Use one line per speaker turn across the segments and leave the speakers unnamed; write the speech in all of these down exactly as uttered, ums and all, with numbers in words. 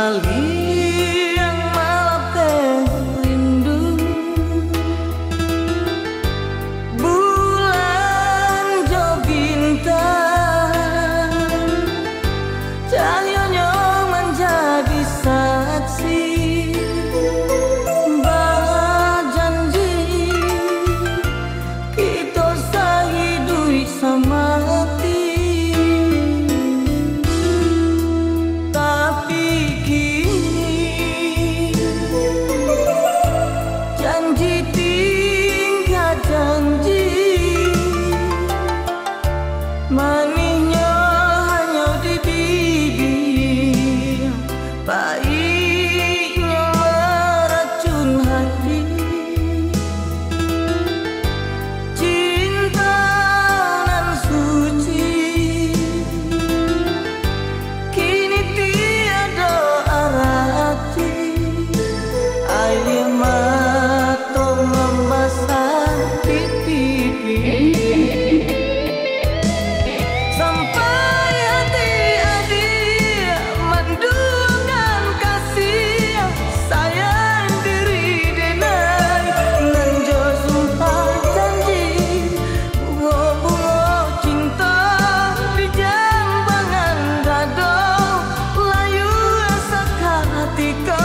Saliang malam rindu, bulan jo bintang, cahayanya menjadi saksi bah janji kita sahidui sama hati. Tapi kini janji tinggal janji, manisnya hanya di bibir, pahitnya meracun hati. Cinta nan suci kini tiada arti, air mata membasah pipi. Sampai hati adik menduakan kasih, sayang diri denai nan jo sumpah janji, bunga-bunga cinta di jambangan dada, layu rasa hati kau.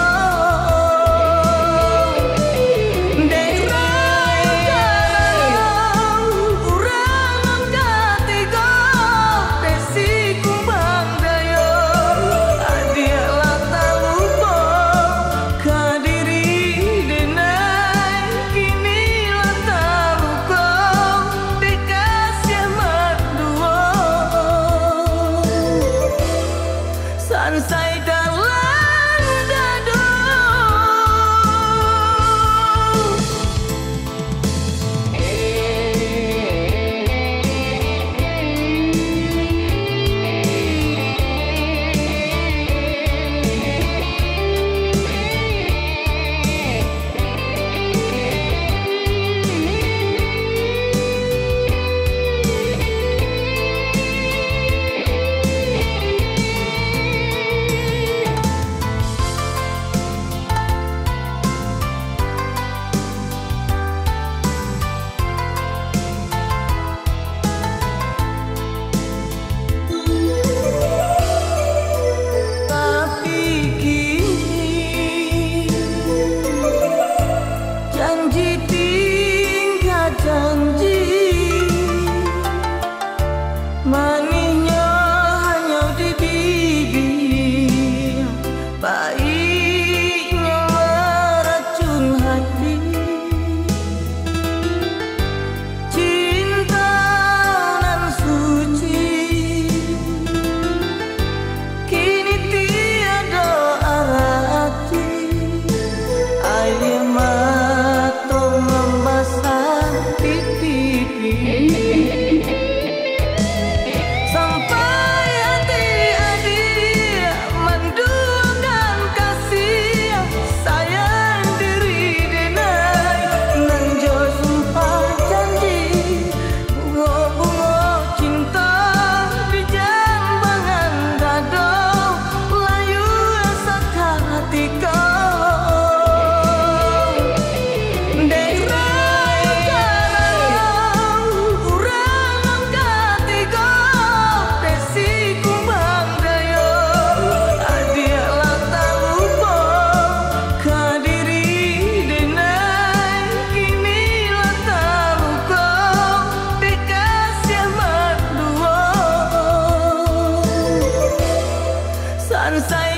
Sansai dalam dada. Janji tinggal janji, manisnya hanya di bibir, pahitnya meracun hati. Cinta nan suci kini tiada arti, air mata membasah pipi. Sampai hati adik menduakan kasih, sayang diri denai nan jo sumpah janji, bunga-bunga cinta di jambangan dada, layu rasa hati kau. Sansai